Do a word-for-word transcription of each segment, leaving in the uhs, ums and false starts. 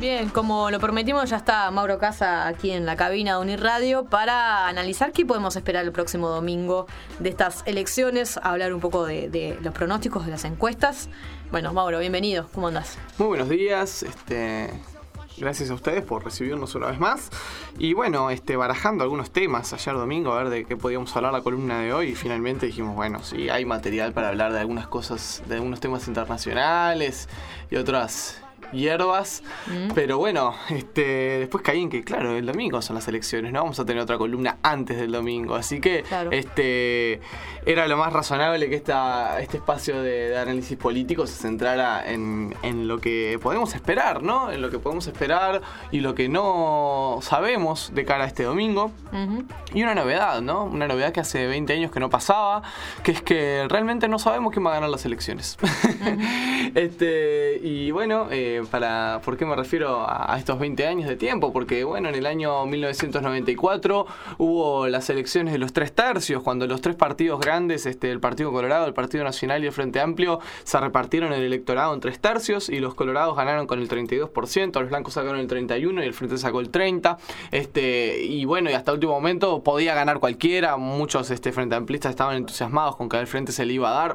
Bien, como lo prometimos, ya está Mauro Casa aquí en la cabina de Unirradio para analizar qué podemos esperar el próximo domingo de estas elecciones, hablar un poco de, de los pronósticos de las encuestas. Bueno, Mauro, bienvenido, ¿cómo andás? Muy buenos días, este... gracias a ustedes por recibirnos una vez más. Y bueno, este, barajando algunos temas ayer domingo, a ver de qué podíamos hablar la columna de hoy. Y finalmente dijimos, bueno, sí, hay material para hablar de algunas cosas, de algunos temas internacionales y otras hierbas. Mm. Pero bueno, este, después caí en que, claro, el domingo son las elecciones, no vamos a tener otra columna antes del domingo. Así que claro. este era lo más razonable que esta, este espacio de, de análisis político se centrara en, en lo que podemos esperar, ¿no? En lo que podemos esperar y lo que no sabemos de cara a este domingo. Uh-huh. Y una novedad, ¿no? Una novedad que hace veinte años que no pasaba, que es que realmente no sabemos quién va a ganar las elecciones. Uh-huh. este, y bueno, eh, Para, ¿por qué me refiero a, a estos veinte años de tiempo? Porque, bueno, en el año mil novecientos noventa y cuatro hubo las elecciones de los tres tercios, cuando los tres partidos grandes, este, el Partido Colorado, el Partido Nacional y el Frente Amplio, se repartieron el electorado en tres tercios y los colorados ganaron con el treinta y dos por ciento, los blancos sacaron el treinta y uno por ciento y el Frente sacó el treinta por ciento. Este, y bueno, y hasta último momento podía ganar cualquiera, muchos este, frente amplistas estaban entusiasmados con que al Frente se le iba a dar.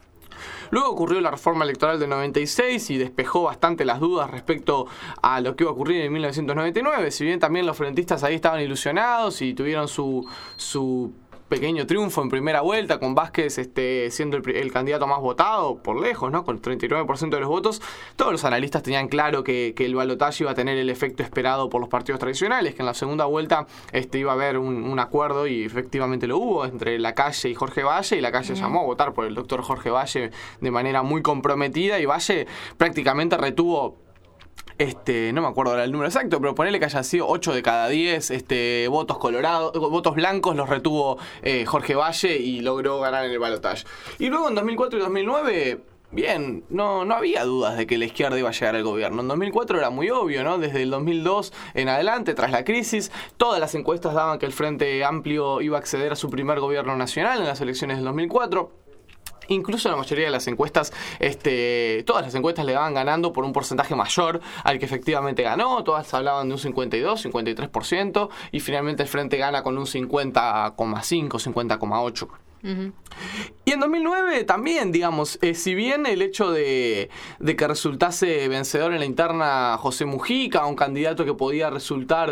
Luego ocurrió la reforma electoral del noventa y seis y despejó bastante las dudas respecto a lo que iba a ocurrir en mil novecientos noventa y nueve. Si bien también los frentistas ahí estaban ilusionados y tuvieron su, su pequeño triunfo en primera vuelta, con Vázquez este, siendo el, el candidato más votado por lejos, ¿no? Con el treinta y nueve por ciento de los votos, todos los analistas tenían claro que, que el balotaje iba a tener el efecto esperado por los partidos tradicionales, que en la segunda vuelta este, iba a haber un, un acuerdo, y efectivamente lo hubo, entre Lacalle y Jorge Valle, y Lacalle mm. llamó a votar por el doctor Jorge Valle de manera muy comprometida, y Valle prácticamente retuvo... Este, no me acuerdo ahora el número exacto, pero ponele que haya sido ocho de cada diez este, votos colorados, votos blancos los retuvo eh, Jorge Valle y logró ganar en el balotaje. Y luego en dos mil cuatro y dos mil nueve, bien, no, no había dudas de que la izquierda iba a llegar al gobierno. En dos mil cuatro era muy obvio, ¿no? Desde el dos mil dos en adelante, tras la crisis, todas las encuestas daban que el Frente Amplio iba a acceder a su primer gobierno nacional en las elecciones del dos mil cuatro. Incluso la mayoría de las encuestas, este, todas las encuestas le daban ganando por un porcentaje mayor al que efectivamente ganó. Todas hablaban de un cincuenta y dos, cincuenta y tres por ciento y finalmente el Frente gana con un cincuenta coma cinco, cincuenta coma ocho. Uh-huh. Y en dos mil nueve también, digamos, eh, si bien el hecho de, de que resultase vencedor en la interna José Mujica, un candidato que podía resultar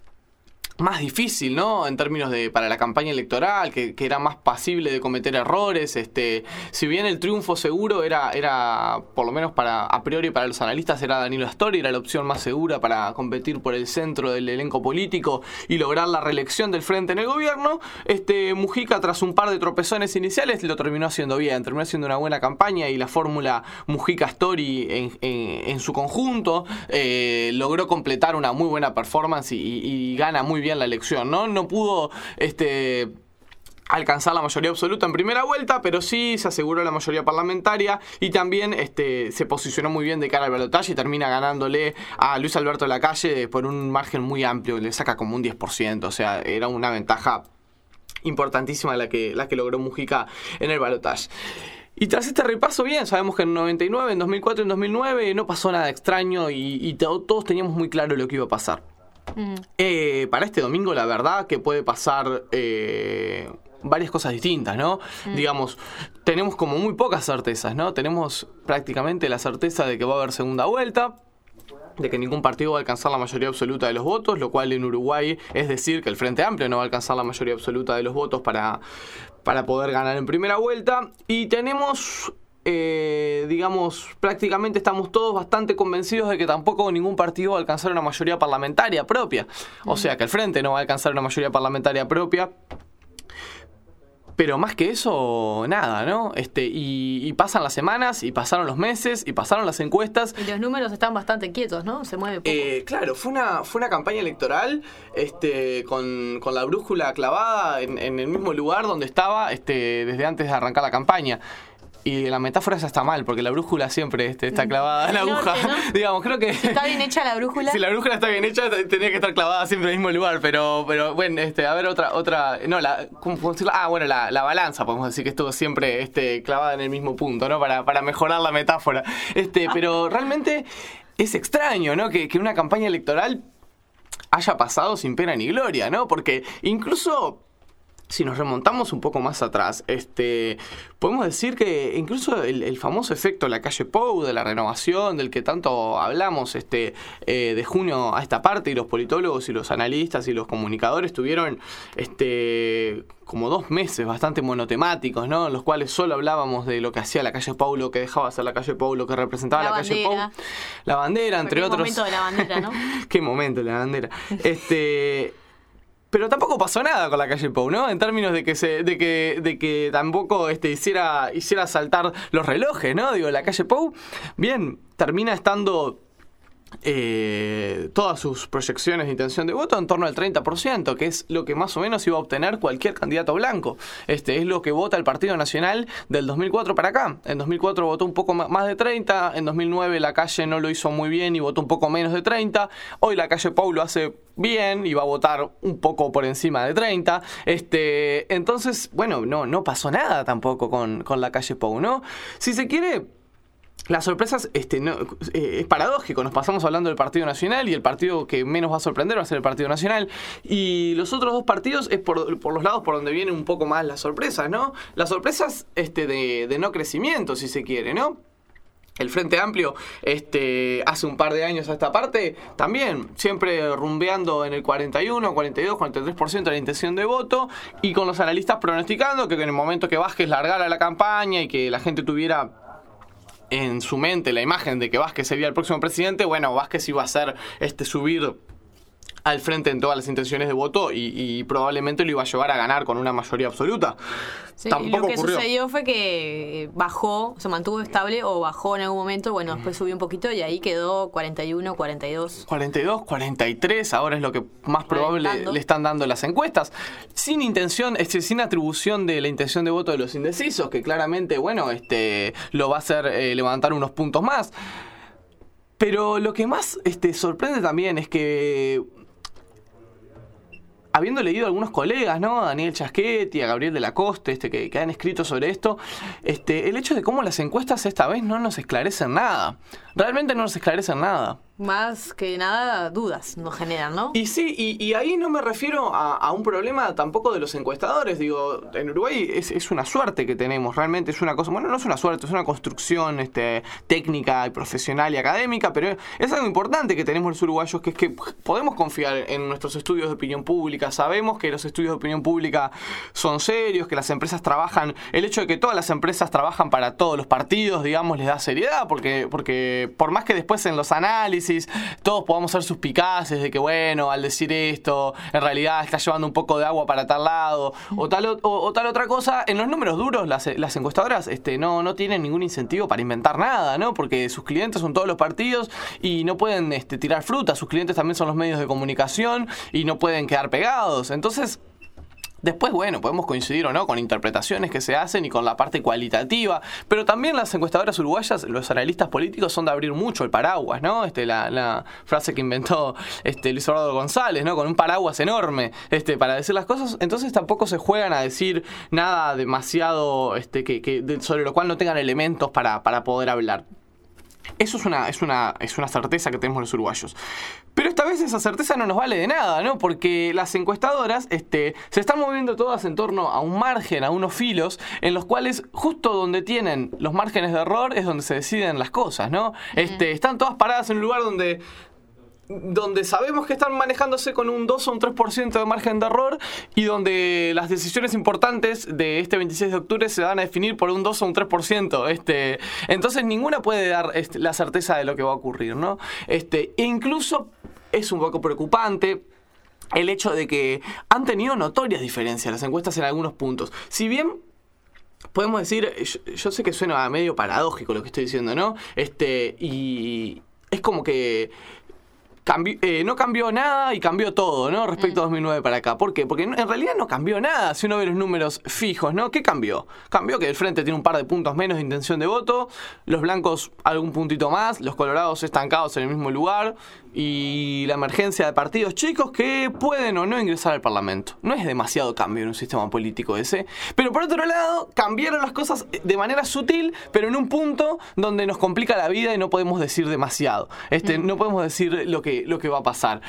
más difícil, ¿no? En términos de para la campaña electoral, que, que era más pasible de cometer errores. Este, si bien el triunfo seguro era, era, por lo menos para a priori para los analistas, era Danilo Astori, era la opción más segura para competir por el centro del elenco político y lograr la reelección del Frente en el gobierno, este, Mujica, tras un par de tropezones iniciales, lo terminó haciendo bien, terminó haciendo una buena campaña, y la fórmula Mujica-Astori en, en, en su conjunto eh, logró completar una muy buena performance y, y, y gana muy bien la elección, ¿no? No pudo este, alcanzar la mayoría absoluta en primera vuelta, pero sí se aseguró la mayoría parlamentaria y también este, se posicionó muy bien de cara al balotaje y termina ganándole a Luis Alberto Lacalle por un margen muy amplio, le saca como un diez por ciento, o sea, era una ventaja importantísima la que, la que logró Mujica en el balotaje. Y tras este repaso, bien, sabemos que en noventa y nueve, en dos mil cuatro y en dos mil nueve no pasó nada extraño y, y to- todos teníamos muy claro lo que iba a pasar. Mm. Eh, para este domingo la verdad que puede pasar eh, varias cosas distintas, ¿no? Mm. Digamos, tenemos como muy pocas certezas, ¿no? Tenemos prácticamente la certeza de que va a haber segunda vuelta, de que ningún partido va a alcanzar la mayoría absoluta de los votos, lo cual en Uruguay es decir que el Frente Amplio no va a alcanzar la mayoría absoluta de los votos para, para poder ganar en primera vuelta. Y tenemos... Eh, digamos, prácticamente estamos todos bastante convencidos de que tampoco ningún partido va a alcanzar una mayoría parlamentaria propia. O sea, que el Frente no va a alcanzar una mayoría parlamentaria propia. Pero más que eso, nada, ¿no? Este, y, y pasan las semanas, y pasaron los meses, y pasaron las encuestas. Y los números están bastante quietos, ¿no? Se mueve poco. Eh, claro, fue una, fue una campaña electoral este, con, con la brújula clavada en, en el mismo lugar donde estaba este, desde antes de arrancar la campaña. Y la metáfora esa está mal, porque la brújula siempre este, está clavada en la aguja. Norte, ¿no? Digamos, creo que... Si está bien hecha la brújula. Si la brújula está bien hecha, tendría que estar clavada siempre en el mismo lugar. Pero, pero bueno, este, a ver, otra... otra no, la, ¿cómo podemos decirlo? Ah, bueno, la, la balanza, podemos decir que estuvo siempre este, clavada en el mismo punto, ¿no? Para, para mejorar la metáfora. Este, pero realmente... es extraño, ¿no? Que, que una campaña electoral haya pasado sin pena ni gloria, ¿no? Porque incluso si nos remontamos un poco más atrás, este, podemos decir que incluso el, el famoso efecto La Calle Pou, de la renovación, del que tanto hablamos este, eh, de junio a esta parte, y los politólogos y los analistas y los comunicadores tuvieron este, como dos meses bastante monotemáticos, ¿no? En los cuales solo hablábamos de lo que hacía La Calle Pou, lo que dejaba de hacer La Calle Pou, lo que representaba La, la Calle Pou. La bandera, entre otros. Qué momento de la bandera, ¿no? Qué momento de la bandera. Este... Pero tampoco pasó nada con La Calle Pou, ¿no? En términos de que se, de que, de que tampoco este, hiciera, hiciera saltar los relojes, ¿no? Digo, La Calle Pou, bien, termina estando eh, todas sus proyecciones de intención de voto en torno al treinta por ciento, que es lo que más o menos iba a obtener cualquier candidato blanco. Este es lo que vota el Partido Nacional del dos mil cuatro para acá. En dos mil cuatro votó un poco más de treinta, en dos mil nueve La Calle no lo hizo muy bien y votó un poco menos de treinta. Hoy La Calle Pou lo hace bien y va a votar un poco por encima de treinta. Este, entonces, bueno, no, no pasó nada tampoco con, con La Calle Pou, ¿no? Si se quiere, las sorpresas, este, no, eh, es paradójico. Nos pasamos hablando del Partido Nacional y el partido que menos va a sorprender va a ser el Partido Nacional. Y los otros dos partidos es por, por los lados por donde vienen un poco más las sorpresas, ¿no? Las sorpresas este, de, de no crecimiento, si se quiere, ¿no? El Frente Amplio, este, hace un par de años a esta parte, también siempre rumbeando en el cuarenta y uno, cuarenta y dos, cuarenta y tres por ciento de la intención de voto, y con los analistas pronosticando que en el momento que Vázquez largara la campaña y que la gente tuviera en su mente la imagen de que Vázquez sería el próximo presidente, bueno, Vázquez iba a hacer este, subir al frente en todas las intenciones de voto y, y probablemente lo iba a llevar a ganar con una mayoría absoluta. Sí, Tampoco lo que ocurrió. Sucedió fue que bajó, se mantuvo estable o bajó en algún momento, bueno, después subió un poquito y ahí quedó cuarenta y uno, cuarenta y dos. cuarenta y dos, cuarenta y tres, ahora es lo que más probable Reventando. Le están dando las encuestas. Sin intención, este, sin atribución de la intención de voto de los indecisos, que claramente, bueno, este, lo va a hacer eh, levantar unos puntos más. Pero lo que más este, sorprende también es que, habiendo leído a algunos colegas, ¿no? A Daniel Chasquetti, a Gabriel de la Coste, este, que, que han escrito sobre esto, este, el hecho de cómo las encuestas esta vez no nos esclarecen nada. Realmente no nos esclarecen nada. Más que nada dudas nos generan, ¿no? Y sí, y, y ahí no me refiero a, a un problema tampoco de los encuestadores. Digo, en Uruguay es, es una suerte que tenemos, realmente es una cosa, bueno, no es una suerte, es una construcción este, técnica y profesional y académica, pero es algo importante que tenemos los uruguayos, que es que podemos confiar en nuestros estudios de opinión pública. Sabemos que los estudios de opinión pública son serios, que las empresas trabajan, el hecho de que todas las empresas trabajan para todos los partidos, digamos, les da seriedad, porque, porque por más que después en los análisis todos podamos ser suspicaces de que, bueno, al decir esto, en realidad está llevando un poco de agua para tal lado, o tal, o, o tal otra cosa, en los números duros las, las encuestadoras este, no, no tienen ningún incentivo para inventar nada, ¿no? Porque sus clientes son todos los partidos y no pueden este, tirar fruta, sus clientes también son los medios de comunicación y no pueden quedar pegados. Entonces, después, bueno, podemos coincidir o no con interpretaciones que se hacen y con la parte cualitativa, pero también las encuestadoras uruguayas, los analistas políticos, son de abrir mucho el paraguas, ¿no? Este, la, la frase que inventó este, Luis Eduardo González, ¿no? Con un paraguas enorme este, para decir las cosas. Entonces tampoco se juegan a decir nada demasiado este, que, que, de, sobre lo cual no tengan elementos para, para poder hablar. Eso es una, es, una, es una certeza que tenemos los uruguayos. Pero esta vez esa certeza no nos vale de nada, ¿no? Porque las encuestadoras este, se están moviendo todas en torno a un margen, a unos filos, en los cuales justo donde tienen los márgenes de error es donde se deciden las cosas, ¿no? Este, están todas paradas en un lugar donde... donde sabemos que están manejándose con un dos o un tres por ciento de margen de error y donde las decisiones importantes de este veintiséis de octubre se van a definir por un dos o un tres por ciento. Este, entonces ninguna puede dar este, la certeza de lo que va a ocurrir, ¿no? Este, e incluso es un poco preocupante el hecho de que han tenido notorias diferencias las encuestas en algunos puntos. Si bien podemos decir, yo, yo sé que suena medio paradójico lo que estoy diciendo, ¿no? Este, y es como que cambi- eh, no cambió nada y cambió todo, ¿no? Respecto mm. a dos mil nueve para acá. ¿Por qué? Porque en realidad no cambió nada si uno ve los números fijos, ¿no? ¿Qué cambió? Cambió que el Frente tiene un par de puntos menos de intención de voto, los blancos algún puntito más, los colorados estancados en el mismo lugar y la emergencia de partidos chicos que pueden o no ingresar al Parlamento. No es demasiado cambio en un sistema político ese. Pero por otro lado, cambiaron las cosas de manera sutil, pero en un punto donde nos complica la vida y no podemos decir demasiado. Este, mm. No podemos decir lo que, lo que va a pasar.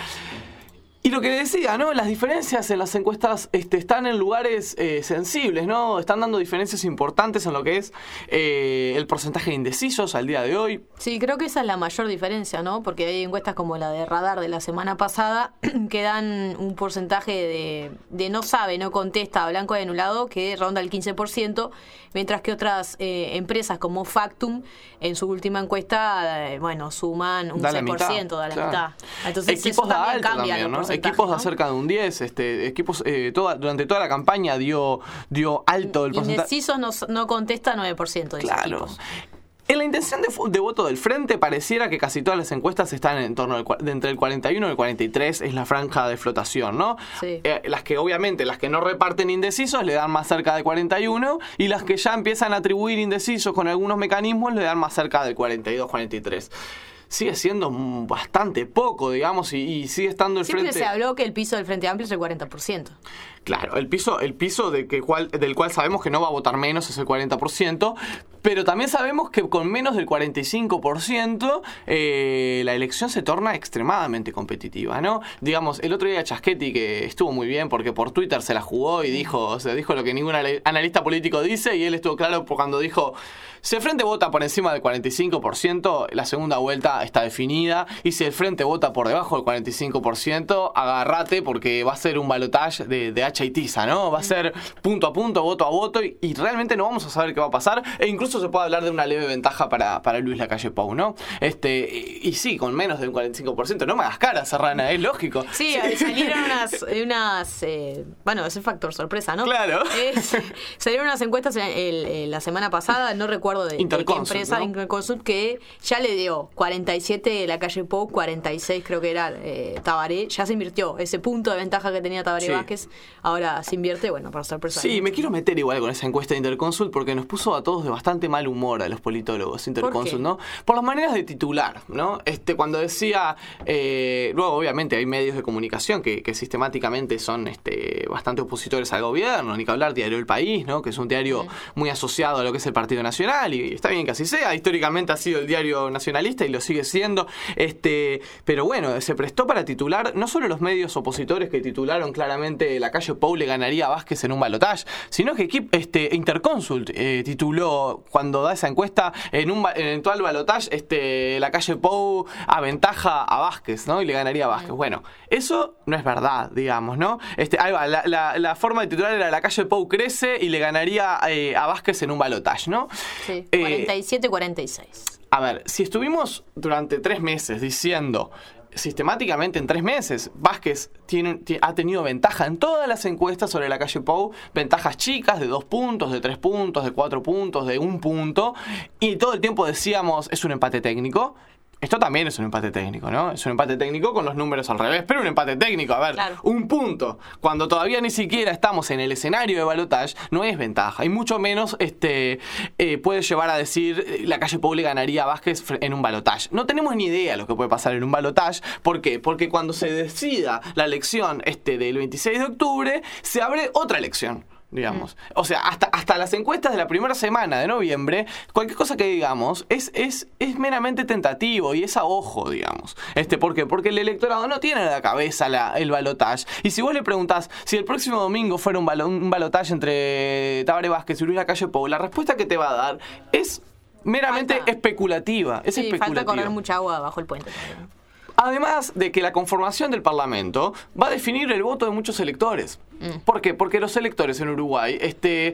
Y lo que decía, ¿no? Las diferencias en las encuestas este, están en lugares eh, sensibles, ¿no? Están dando diferencias importantes en lo que es eh, el porcentaje de indecisos al día de hoy. Sí, creo que esa es la mayor diferencia, ¿no? Porque hay encuestas como la de Radar de la semana pasada que dan un porcentaje de, de no sabe, no contesta, blanco y anulado, que ronda el quince por ciento, mientras que otras eh, empresas como Factum, en su última encuesta, eh, bueno, suman un da seis por ciento, da la claro. mitad. Entonces equipos eso también alto cambia también, los ¿no? Equipos ¿no? de cerca de un diez, este, equipos eh, toda, durante toda la campaña dio, dio alto el porcentaje. Indecisos no, no contesta nueve por ciento de claro. esos equipos. En la intención de, de voto del Frente pareciera que casi todas las encuestas están en torno del, de entre el cuarenta y uno y el cuarenta y tres, es la franja de flotación, ¿no? Sí. Eh, las que obviamente, las que no reparten indecisos le dan más cerca de cuarenta y uno y las que ya empiezan a atribuir indecisos con algunos mecanismos le dan más cerca del cuarenta y dos, cuarenta y tres. Sigue siendo bastante poco, digamos, y, y sigue estando el Siempre Frente... Siempre se habló que el piso del Frente Amplio es el cuarenta por ciento. Claro, el piso, el piso de que cual, del cual sabemos que no va a votar menos es el cuarenta por ciento, pero también sabemos que con menos del cuarenta y cinco por ciento eh, la elección se torna extremadamente competitiva, ¿no? Digamos, el otro día Chaschetti, que estuvo muy bien porque por Twitter se la jugó y dijo, o sea, dijo lo que ningún analista político dice, y él estuvo claro cuando dijo, si el Frente vota por encima del cuarenta y cinco por ciento, la segunda vuelta está definida, y si el Frente vota por debajo del cuarenta y cinco por ciento, agárrate porque va a ser un balotaje de, de hacha y tiza, ¿no? Va a ser punto a punto, voto a voto, y, y realmente no vamos a saber qué va a pasar, e incluso se puede hablar de una leve ventaja para, para Luis Lacalle Pou, ¿no? Este, y, y sí, con menos de un cuarenta y cinco por ciento, no me hagas cara, Serrana, es lógico. Sí, sí. salieron unas, unas eh, bueno, es el factor sorpresa, ¿no? Claro. Eh, salieron unas encuestas el, el, el, la semana pasada, no recuerdo de, de qué empresa, ¿no? Interconsult, que ya le dio cuarenta y siete Lacalle Pou, cuarenta y seis creo que era eh, Tabaré, ya se invirtió ese punto de ventaja que tenía Tabaré sí. Vázquez, ahora se invierte, bueno, para sorpresa. Sí, me quiero meter igual con esa encuesta de Interconsult porque nos puso a todos de bastante mal humor a los politólogos Interconsult, ¿no? Por las maneras de titular, ¿no? Este, cuando decía, eh, luego obviamente hay medios de comunicación que, que sistemáticamente son este, bastante opositores al gobierno, ni que hablar Diario El País, ¿no? Que es un diario sí. muy asociado a lo que es el Partido Nacional, y está bien que así sea, históricamente ha sido el diario nacionalista y lo sigue siendo, este, pero bueno, se prestó para titular no solo los medios opositores que titularon claramente Lacalle Pou le ganaría a Vázquez en un balotaje, sino que este, Interconsult eh, tituló cuando da esa encuesta en un eventual balotaje, este, Lacalle Pou aventaja a Vázquez, ¿no? Y le ganaría a Vázquez. Bueno, eso no es verdad, digamos, ¿no? Este, ahí va, la, la, la forma de titular era Lacalle Pou crece y le ganaría eh, a Vázquez en un balotaje, ¿no? Sí, cuarenta y siete cuarenta y seis. Eh, a ver, si estuvimos durante tres meses diciendo sistemáticamente en tres meses Vázquez tiene, ha tenido ventaja en todas las encuestas sobre Lacalle Pou, ventajas chicas de dos puntos, de tres puntos, de cuatro puntos, de un punto, y todo el tiempo decíamos es un empate técnico. Esto también es un empate técnico, ¿no? Es un empate técnico con los números al revés, pero un empate técnico. A ver, claro. un punto, cuando todavía ni siquiera estamos en el escenario de balotaje, no es ventaja. Y mucho menos este, eh, puede llevar a decir Lacalle Pou le ganaría a Vázquez en un balotaje. No tenemos ni idea de lo que puede pasar en un balotaje. ¿Por qué? Porque cuando se decida la elección este, del veintiséis de octubre, se abre otra elección. Digamos, mm. o sea, hasta, hasta las encuestas de la primera semana de noviembre, cualquier cosa que digamos es, es, es meramente tentativo y es a ojo, digamos. Este, ¿por qué? Porque el electorado no tiene en la cabeza la, el balotaje. Y si vos le preguntás si el próximo domingo fuera un, balo, un balotaje entre Tabaré Vázquez y Luis Lacalle Pou, la respuesta que te va a dar es meramente falta. especulativa. Es sí, especulativa. Falta correr mucha agua bajo el puente también. Además de que la conformación del Parlamento va a definir el voto de muchos electores. Mm. ¿Por qué? Porque los electores en Uruguay, este,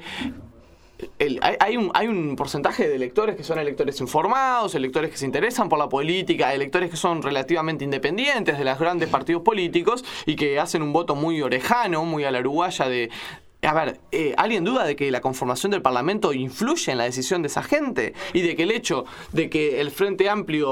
el, hay, hay, un, hay un porcentaje de electores que son electores informados, electores que se interesan por la política, electores que son relativamente independientes de los grandes partidos políticos y que hacen un voto muy orejano, muy a la uruguaya de... A ver, eh, ¿alguien duda de que la conformación del Parlamento influye en la decisión de esa gente? Y de que el hecho de que el Frente Amplio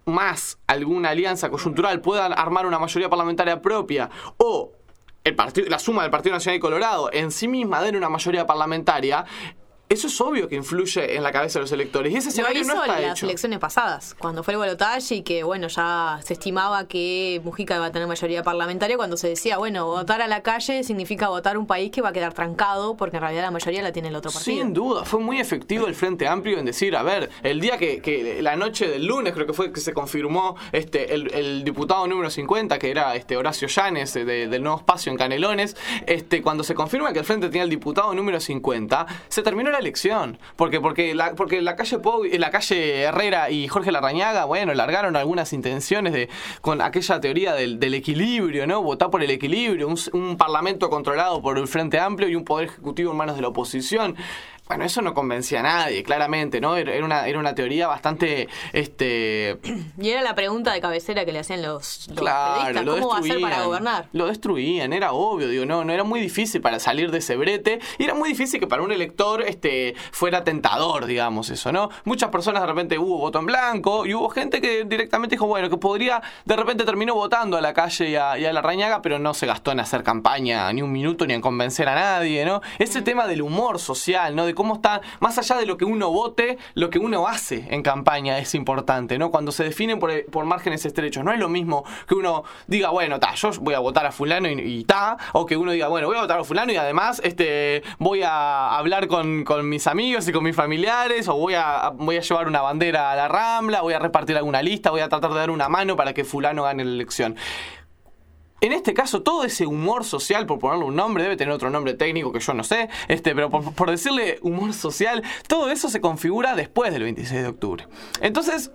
más alguna alianza coyuntural pueda armar una mayoría parlamentaria propia, o el partido, la suma del Partido Nacional y Colorado en sí misma den una mayoría parlamentaria, eso es obvio que influye en la cabeza de los electores. Y ese escenario no está en las hecho. elecciones pasadas, cuando fue el balotaje y que, bueno, ya se estimaba que Mujica iba a tener mayoría parlamentaria, cuando se decía, bueno, votar a la calle significa votar un país que va a quedar trancado, porque en realidad la mayoría la tiene el otro partido. Sin duda, fue muy efectivo el Frente Amplio en decir, a ver, el día que, que la noche del lunes, creo que fue que se confirmó este el, el diputado número cincuenta, que era este Horacio Llanes, de, del Nuevo Espacio en Canelones, este cuando se confirma que el Frente tenía el diputado número cincuenta, se terminó la elección, porque porque la porque la calle Pou, la calle Herrera y Jorge Larrañaga, bueno, largaron algunas intenciones de con aquella teoría del, del equilibrio, ¿no? Votar por el equilibrio, un, un parlamento controlado por el Frente Amplio y un poder ejecutivo en manos de la oposición. Bueno, eso no convencía a nadie, claramente, ¿no? Era una, era una teoría bastante... este Y era la pregunta de cabecera que le hacían los, los claro, periodistas. lo ¿Cómo va a ser para gobernar? Lo destruían, era obvio, digo, no, no era muy difícil para salir de ese brete, y era muy difícil que para un elector este fuera tentador, digamos, eso, ¿no? Muchas personas de repente hubo voto en blanco, y hubo gente que directamente dijo, bueno, que podría, de repente terminó votando a la calle y a, y a Larrañaga, pero no se gastó en hacer campaña ni un minuto ni en convencer a nadie, ¿no? Ese mm. tema del humor social, ¿no? De cómo está, más allá de lo que uno vote, lo que uno hace en campaña es importante, ¿no? Cuando se definen por, por márgenes estrechos, no es lo mismo que uno diga, bueno, ta, yo voy a votar a fulano y, y ta, o que uno diga, bueno, voy a votar a fulano y además este voy a hablar con, con mis amigos y con mis familiares, o voy a, voy a llevar una bandera a la Rambla, voy a repartir alguna lista, voy a tratar de dar una mano para que fulano gane la elección. En este caso, todo ese humor social, por ponerle un nombre, debe tener otro nombre técnico que yo no sé, este, pero por, por decirle humor social, todo eso se configura después del veintiséis de octubre. Entonces,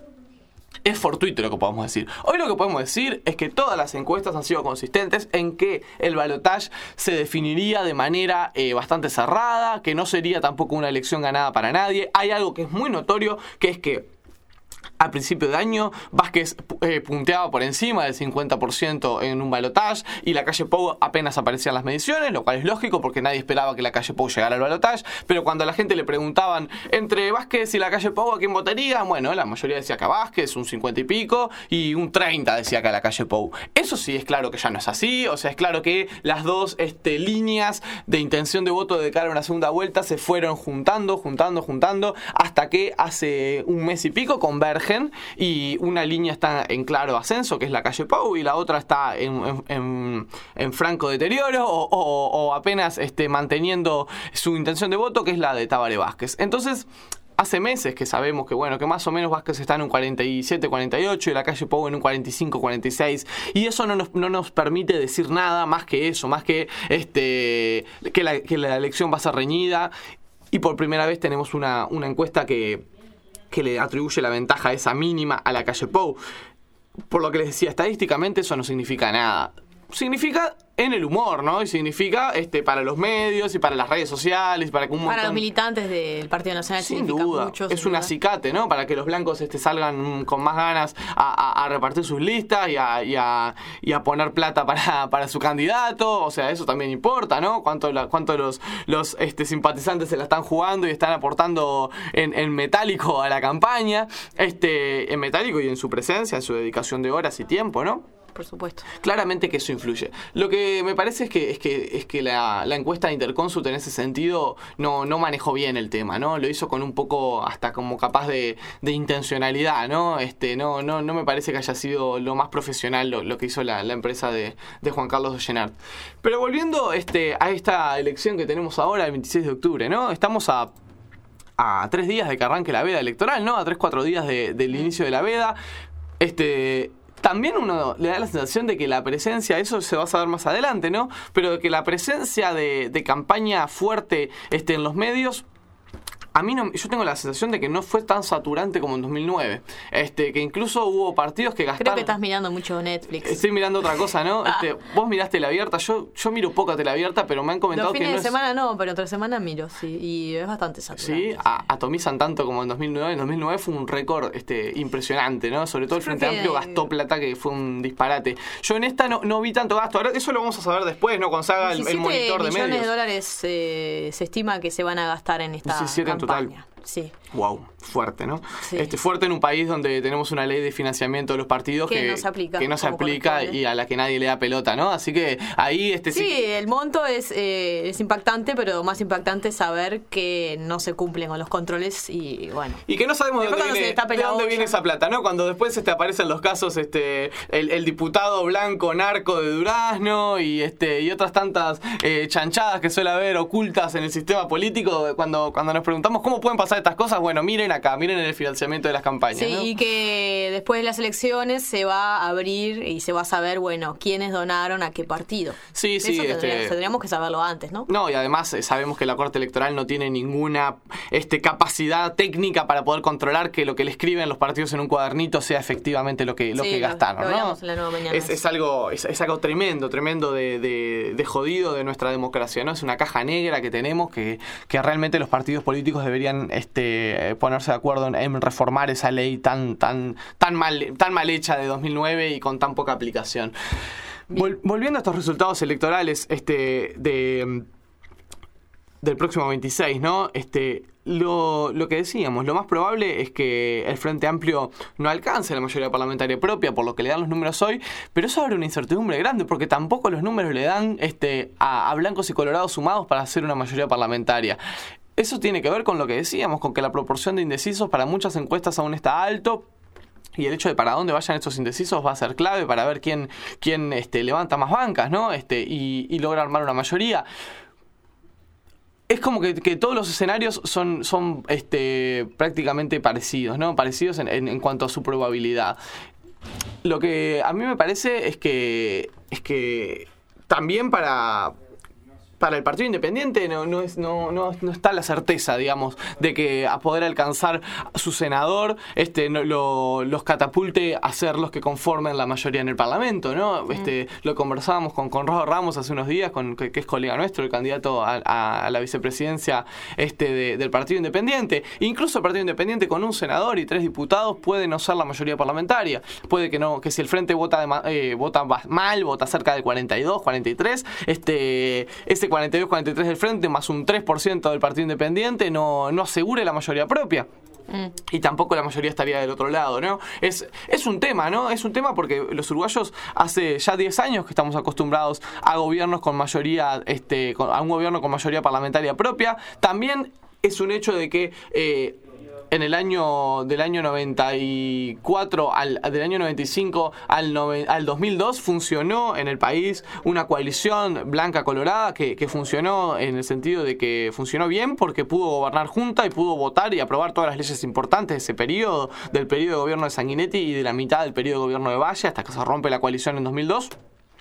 es fortuito lo que podemos decir. Hoy lo que podemos decir es que todas las encuestas han sido consistentes en que el balotaje se definiría de manera eh, bastante cerrada, que no sería tampoco una elección ganada para nadie. Hay algo que es muy notorio, que es que a principio de año, Vázquez eh, punteaba por encima del cincuenta por ciento en un balotaje y la calle Pou apenas aparecían las mediciones, lo cual es lógico porque nadie esperaba que la calle Pou llegara al balotaje, pero cuando a la gente le preguntaban entre Vázquez y la calle Pou a quién votaría, bueno, la mayoría decía que a Vázquez, un cincuenta y pico, y un treinta decía que a la calle Pou. Eso sí es claro que ya no es así, o sea, es claro que las dos este, líneas de intención de voto de cara a una segunda vuelta se fueron juntando, juntando, juntando, hasta que hace un mes y pico convergen y una línea está en claro ascenso, que es la calle Pou, y la otra está en, en, en, en franco deterioro o, o, o apenas este, manteniendo su intención de voto, que es la de Tabaré Vázquez. Entonces, hace meses que sabemos que bueno que más o menos Vázquez está en un cuarenta y siete, cuarenta y ocho y la calle Pou en un cuarenta y cinco, cuarenta y seis, y eso no nos, no nos permite decir nada más que eso, más que este que la, que la elección va a ser reñida, y por primera vez tenemos una, una encuesta que que le atribuye la ventaja esa mínima a la calle Pou. Por lo que les decía, estadísticamente eso no significa nada. Significa en el humor, ¿no? Y significa este para los medios y para las redes sociales, para que un montón... Para los militantes del Partido Nacional sin significa duda. mucho. Es un acicate, ¿no? Para que los blancos este, salgan con más ganas a, a, a repartir sus listas y a, y a, y a poner plata para, para su candidato. O sea, eso también importa, ¿no? Cuánto, la, cuánto los, los este, simpatizantes se la están jugando y están aportando en, en metálico a la campaña. Este, en metálico y en su presencia, en su dedicación de horas y tiempo, ¿no? Por supuesto. Claramente que eso influye. Lo que me parece es que es que es que la, la encuesta de Interconsult en ese sentido no, no manejó bien el tema, ¿no? Lo hizo con un poco hasta como capaz de, de intencionalidad, ¿no? Este, no, no, no me parece que haya sido lo más profesional lo, lo que hizo la, la empresa de, de Juan Carlos Dollenart. Pero volviendo este, a esta elección que tenemos ahora, el veintiséis de octubre, ¿no? Estamos a a tres días de que arranque la veda electoral, ¿no? A tres, cuatro días de, del inicio de la veda. Este... También uno le da la sensación de que la presencia, eso se va a saber más adelante, ¿no? Pero de que la presencia de, de campaña fuerte este, en los medios, a mí no, yo tengo la sensación de que no fue tan saturante como en dos mil nueve. Este, que incluso hubo partidos que gastaron... Creo que estás mirando mucho Netflix. Estoy mirando otra cosa, ¿no? Ah. Este, vos miraste Tele Abierta, yo, yo miro poca Tele Abierta, pero me han comentado Los que fines no de es... semana no, pero entre semana miro, sí, y es bastante saturante. Sí, a, atomizan tanto como en dos mil nueve. En dos mil nueve fue un récord este, impresionante, ¿no? Sobre todo el Frente que... Amplio gastó plata, que fue un disparate. Yo en esta no, no vi tanto gasto. Ahora eso lo vamos a saber después, ¿no? Cuando se haga el, el monitor de medios. millones de dólares eh, se estima que se van a gastar en esta diecisiete campaña. En total. Sí. Wow, fuerte, ¿no? Sí. Este, fuerte en un país donde tenemos una ley de financiamiento de los partidos que, que no se aplica, que no se aplica y a la que nadie le da pelota, ¿no? Así que ahí... este Sí, sí, el monto es, eh, es impactante, pero más impactante es saber que no se cumplen con los controles y bueno. Y que no sabemos de dónde, viene, de dónde viene esa plata, ¿no? Cuando después este, aparecen los casos, este el, el diputado blanco narco de Durazno y este y otras tantas eh, chanchadas que suele haber ocultas en el sistema político, cuando, cuando nos preguntamos cómo pueden pasar estas cosas, bueno, miren acá, miren el financiamiento de las campañas. Sí, ¿no? Y que después de las elecciones se va a abrir y se va a saber, bueno, quiénes donaron a qué partido. Sí, sí. Eso este... tendríamos, tendríamos que saberlo antes, ¿no? No, y además eh, sabemos que la Corte Electoral no tiene ninguna este, capacidad técnica para poder controlar que lo que le escriben los partidos en un cuadernito sea efectivamente lo que, lo sí, que lo, gastaron, lo ¿no? En la nueva mañana. Es, es algo es, es algo tremendo, tremendo de, de, de jodido de nuestra democracia, ¿no? Es una caja negra que tenemos que, que realmente los partidos políticos deberían este, ponerse de acuerdo en, en reformar esa ley tan, tan, tan, mal, tan mal hecha de dos mil nueve y con tan poca aplicación. Vol, volviendo a estos resultados electorales este, de, del próximo veintiséis, ¿no? Este, lo, lo que decíamos, lo más probable es que el Frente Amplio no alcance la mayoría parlamentaria propia, por lo que le dan los números hoy, pero eso abre una incertidumbre grande, porque tampoco los números le dan este, a, a blancos y colorados sumados para hacer una mayoría parlamentaria. Eso tiene que ver con lo que decíamos, con que la proporción de indecisos para muchas encuestas aún está alto. Y el hecho de para dónde vayan estos indecisos va a ser clave para ver quién, quién este, levanta más bancas, ¿no? Este, y, y logra armar una mayoría. Es como que, que todos los escenarios son, son este, prácticamente parecidos, ¿no? Parecidos en, en, en cuanto a su probabilidad. Lo que a mí me parece es que, es que también para... para el Partido Independiente no, no, es, no, no, no está la certeza, digamos, de que a poder alcanzar a su senador este, no, lo, los catapulte a ser los que conformen la mayoría en el Parlamento, ¿no? Mm. Este, lo conversábamos con Conrado Ramos hace unos días, con, que, que es colega nuestro, el candidato a, a, a la vicepresidencia este, de, del Partido Independiente. Incluso el Partido Independiente con un senador y tres diputados puede no ser la mayoría parlamentaria. Puede que no, que si el Frente vota, de, eh, vota mal, vota cerca del cuarenta y dos, cuarenta y tres, este, ese cuarenta y dos, cuarenta y tres del Frente más un tres por ciento del Partido Independiente no, no asegure la mayoría propia. Mm. Y tampoco la mayoría estaría del otro lado, ¿no? Es, es un tema, ¿no? Es un tema porque los uruguayos hace ya diez años que estamos acostumbrados a gobiernos con mayoría, este, a un gobierno con mayoría parlamentaria propia. También es un hecho de que eh, en el año del año noventa y cuatro al del año noventa y cinco al, nove, al dos mil dos funcionó en el país una coalición blanca colorada que, que funcionó en el sentido de que funcionó bien porque pudo gobernar junta y pudo votar y aprobar todas las leyes importantes de ese periodo, del periodo de gobierno de Sanguinetti y de la mitad del periodo de gobierno de Valle hasta que se rompe la coalición en dos mil dos.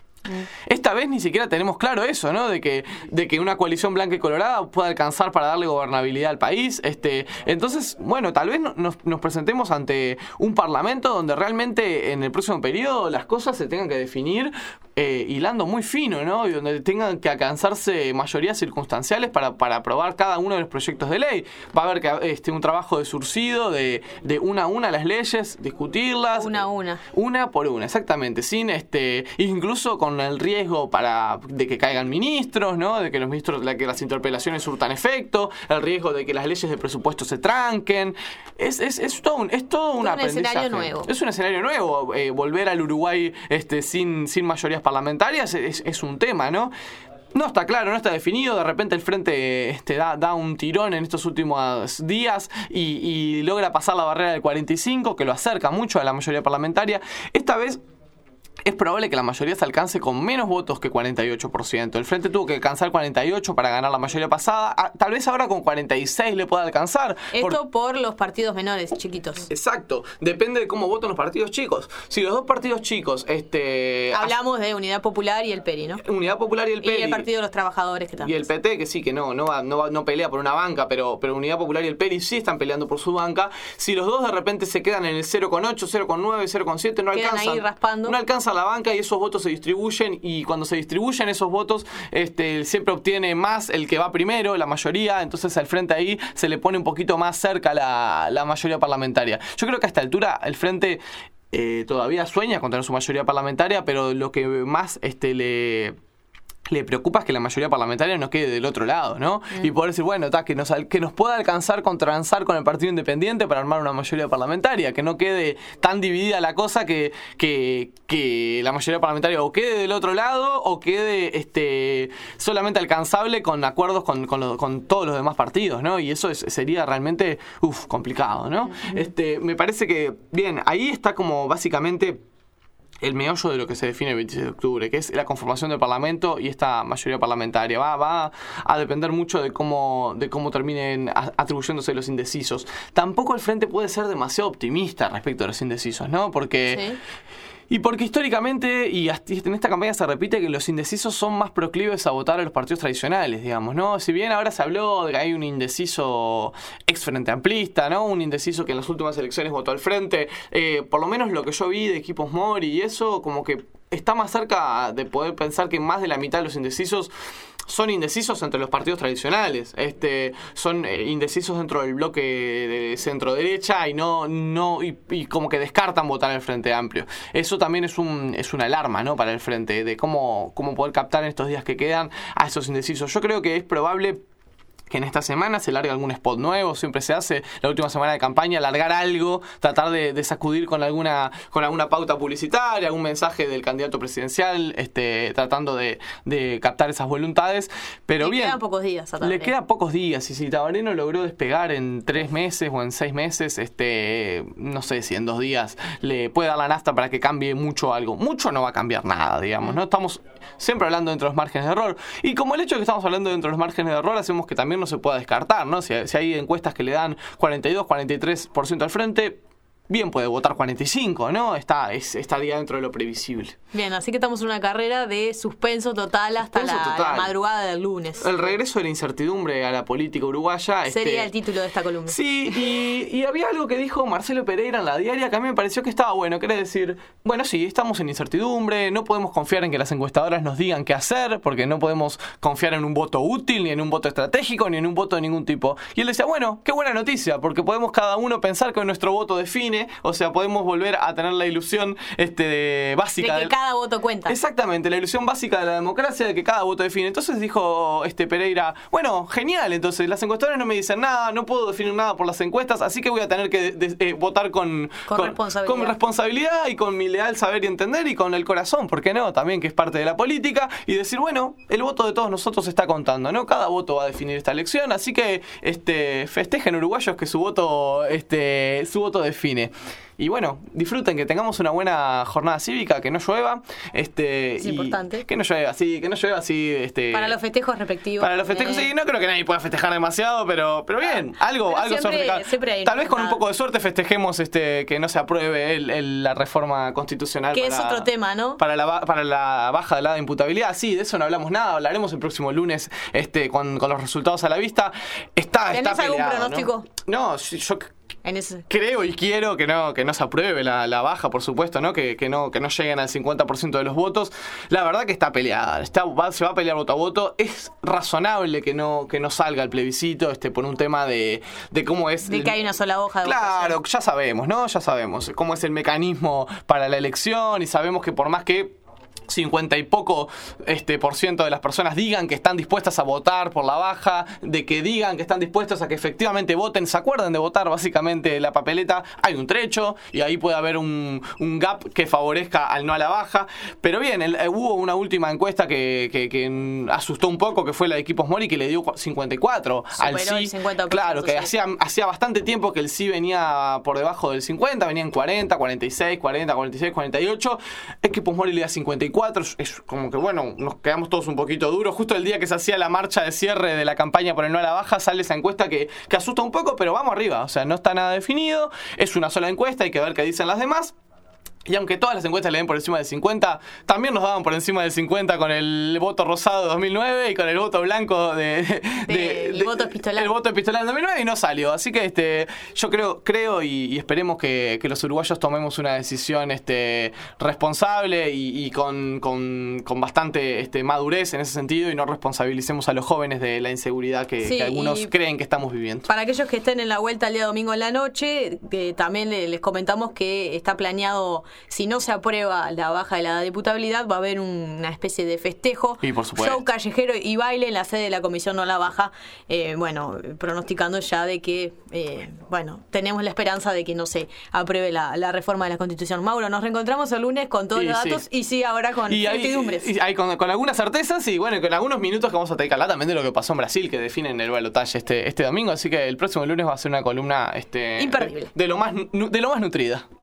Esta vez ni siquiera tenemos claro eso, ¿no? De que, de que una coalición blanca y colorada pueda alcanzar para darle gobernabilidad al país. Este, entonces, bueno, tal vez nos, nos presentemos ante un parlamento donde realmente en el próximo periodo las cosas se tengan que definir eh, hilando muy fino, ¿no? Y donde tengan que alcanzarse mayorías circunstanciales para, para aprobar cada uno de los proyectos de ley. Va a haber que, este, un trabajo de surcido, de, de una a una las leyes, discutirlas. Una a una. Una por una, exactamente. Sin este, incluso con el riesgo para de que caigan ministros, ¿no? De que los ministros, de que las interpelaciones surtan efecto, el riesgo de que las leyes de presupuesto se tranquen. Es, es, es todo un, es todo un, un aprendizaje. escenario nuevo. Es un escenario nuevo. Eh, volver al Uruguay este, sin, sin mayorías parlamentarias es, es un tema, ¿no? No está claro, no está definido. De repente el Frente este, da, da un tirón en estos últimos días y, y logra pasar la barrera del cuarenta y cinco, que lo acerca mucho a la mayoría parlamentaria. Esta vez es probable que la mayoría se alcance con menos votos que cuarenta y ocho por ciento. El Frente tuvo que alcanzar cuarenta y ocho para ganar la mayoría pasada. Ah, tal vez ahora con cuarenta y seis le pueda alcanzar. Esto por, por los partidos menores, chiquitos. Exacto. Depende de cómo votan los partidos chicos. Si los dos partidos chicos... este Hablamos de Unidad Popular y el P E R I, ¿no? Unidad Popular y el P E R I. Y el Partido de los Trabajadores, que también. Y el P T, que sí, que no, no, va, no, va, no pelea por una banca, pero, pero Unidad Popular y el P E R I sí están peleando por su banca. Si los dos de repente se quedan en el cero coma ocho, cero coma nueve, cero coma siete, no quedan alcanzan. Ahí raspando. No alcanza la banca y esos votos se distribuyen, y cuando se distribuyen esos votos este, siempre obtiene más el que va primero, la mayoría. Entonces al Frente ahí se le pone un poquito más cerca la, la mayoría parlamentaria. Yo creo que a esta altura el Frente eh, todavía sueña con tener su mayoría parlamentaria, pero lo que más este, le... le preocupa es que la mayoría parlamentaria no quede del otro lado, ¿no? Mm. Y poder decir, bueno, ta, que, nos, que nos pueda alcanzar con transar con el Partido Independiente para armar una mayoría parlamentaria, que no quede tan dividida la cosa que, que, que la mayoría parlamentaria o quede del otro lado o quede este, solamente alcanzable con acuerdos con, con, lo, con todos los demás partidos, ¿no? Y eso es, sería realmente, uf, complicado, ¿no? Mm. Este, me parece que, bien, ahí está como básicamente el meollo de lo que se define el veintiséis de octubre, que es la conformación del Parlamento y esta mayoría parlamentaria. Va, va a depender mucho de cómo, de cómo terminen atribuyéndose los indecisos. Tampoco el Frente puede ser demasiado optimista respecto a los indecisos, ¿no? Porque... ¿Sí? Y porque históricamente, y en esta campaña se repite que los indecisos son más proclives a votar a los partidos tradicionales, digamos, ¿no? Si bien ahora se habló de que hay un indeciso ex frente amplista, ¿no? Un indeciso que en las últimas elecciones votó al Frente, eh, por lo menos lo que yo vi de equipos Mori y eso, como que está más cerca de poder pensar que más de la mitad de los indecisos son indecisos entre los partidos tradicionales, este, son eh, indecisos dentro del bloque de centro derecha y no, no, y, y como que descartan votar en el Frente Amplio. Eso también es un, es una alarma, ¿no? Para el Frente, de cómo, cómo poder captar en estos días que quedan a esos indecisos. Yo creo que es probable que en esta semana se largue algún spot nuevo, siempre se hace la última semana de campaña, largar algo, tratar de, de sacudir con alguna con alguna pauta publicitaria, algún mensaje del candidato presidencial, este, tratando de, de captar esas voluntades, pero le bien. Le quedan pocos días a Tabaré. Le quedan pocos días, y si Tabaré no logró despegar en tres meses o en seis meses, este, no sé si en dos días le puede dar la nafta para que cambie mucho algo. Mucho no va a cambiar nada, digamos, ¿no? Estamos siempre hablando dentro de los márgenes de error, y como el hecho de que estamos hablando dentro de los márgenes de error, hacemos que también no se pueda descartar, ¿no? Si, si hay encuestas que le dan cuarenta y dos, cuarenta y tres por ciento al Frente, bien puede votar cuarenta y cinco, ¿no? Está, es, estaría dentro de lo previsible. Bien, así que estamos en una carrera de suspenso total hasta suspenso la, total. la madrugada del lunes. El regreso de la incertidumbre a la política uruguaya. Sería este, el título de esta columna. Sí, y, y había algo que dijo Marcelo Pereira en La Diaria que a mí me pareció que estaba bueno, que era decir, bueno, sí, estamos en incertidumbre, no podemos confiar en que las encuestadoras nos digan qué hacer, porque no podemos confiar en un voto útil, ni en un voto estratégico, ni en un voto de ningún tipo. Y él decía, bueno, qué buena noticia, porque podemos cada uno pensar que nuestro voto define, o sea, podemos volver a tener la ilusión este, de, básica. De que del... cada voto cuenta. Exactamente, la ilusión básica de la democracia, de que cada voto define. Entonces dijo este Pereira, bueno, genial, entonces las encuestadoras no me dicen nada, no puedo definir nada por las encuestas, así que voy a tener que de, de, eh, votar con, con, con, responsabilidad. con responsabilidad y con mi leal saber y entender y con el corazón, ¿por qué no? También que es parte de la política, y decir, bueno, el voto de todos nosotros está contando, ¿no? Cada voto va a definir esta elección, así que este, festejen uruguayos que su voto, este, su voto define. Y bueno, disfruten, que tengamos una buena jornada cívica, que no llueva. Este, es y importante. Que no llueva así, que no llueva así. Este, para los festejos respectivos. Para los festejos, eh. sí, no creo que nadie pueda festejar demasiado, pero, pero bien, algo, pero algo siempre, se siempre hay Tal vez con un poco de suerte festejemos este, que no se apruebe el, el, la reforma constitucional. Que para, es otro tema, ¿no? Para la, para la baja de la imputabilidad. Sí, de eso no hablamos nada, hablaremos el próximo lunes este, con, con los resultados a la vista. Está, ¿Tenés está algún peleado, pronóstico? No, no yo... En ese... Creo y quiero que no que no se apruebe la, la baja, por supuesto, ¿no? Que, que no que no lleguen al cincuenta por ciento de los votos. La verdad que está peleada, está, va, se va a pelear voto a voto. Es razonable que no que no salga el plebiscito este por un tema de, de cómo es... De el, que hay una sola hoja de Claro, votación. Ya sabemos, ¿no? Ya sabemos cómo es el mecanismo para la elección, y sabemos que por más que cincuenta y poco este, por ciento de las personas digan que están dispuestas a votar por la baja, de que digan que están dispuestos a que efectivamente voten, se acuerden de votar básicamente la papeleta, hay un trecho y ahí puede haber un, un gap que favorezca al no a la baja. Pero bien, el, hubo una última encuesta que, que, que asustó un poco, que fue la de Equipos Mori, que le dio cincuenta y cuatro al sí. El cincuenta por ciento, claro, que sí. hacía, hacía bastante tiempo que el sí venía por debajo del cincuenta, venía en cuarenta, cuarenta y seis, cuarenta, cuarenta y seis, cuarenta y ocho. Equipos Mori le da cincuenta y cuatro. Es como que bueno, nos quedamos todos un poquito duros. Justo el día que se hacía la marcha de cierre de la campaña por el no a la baja, sale esa encuesta que, que asusta un poco, pero vamos arriba. O sea, no está nada definido, es una sola encuesta, hay que ver qué dicen las demás. Y aunque todas las encuestas le den por encima del cincuenta, también nos daban por encima del cincuenta con el voto rosado de dos mil nueve y con el voto blanco de... de, de el de, voto epistolar. El voto epistolar en dos mil nueve y no salió. Así que este yo creo creo y, y esperemos que, que los uruguayos tomemos una decisión este responsable y, y con, con, con bastante este, madurez en ese sentido, y no responsabilicemos a los jóvenes de la inseguridad que, sí, que algunos creen que estamos viviendo. Para aquellos que estén en la vuelta el día domingo en la noche, eh, también les comentamos que está planeado si no se aprueba la baja de la diputabilidad, va a haber una especie de festejo, y por supuesto, show callejero y baile en la sede de la Comisión No La Baja, eh, bueno, pronosticando ya de que, eh, bueno, tenemos la esperanza de que no se apruebe la, la reforma de la Constitución. Mauro, nos reencontramos el lunes con todos y, los datos, sí. y sí, ahora con y certidumbres. Y, y hay con, con algunas certezas y bueno, con algunos minutos que vamos a tener que hablar también de lo que pasó en Brasil, que definen el balotaje este, este domingo, así que el próximo lunes va a ser una columna este, imperdible, de, de lo más de lo más nutrida.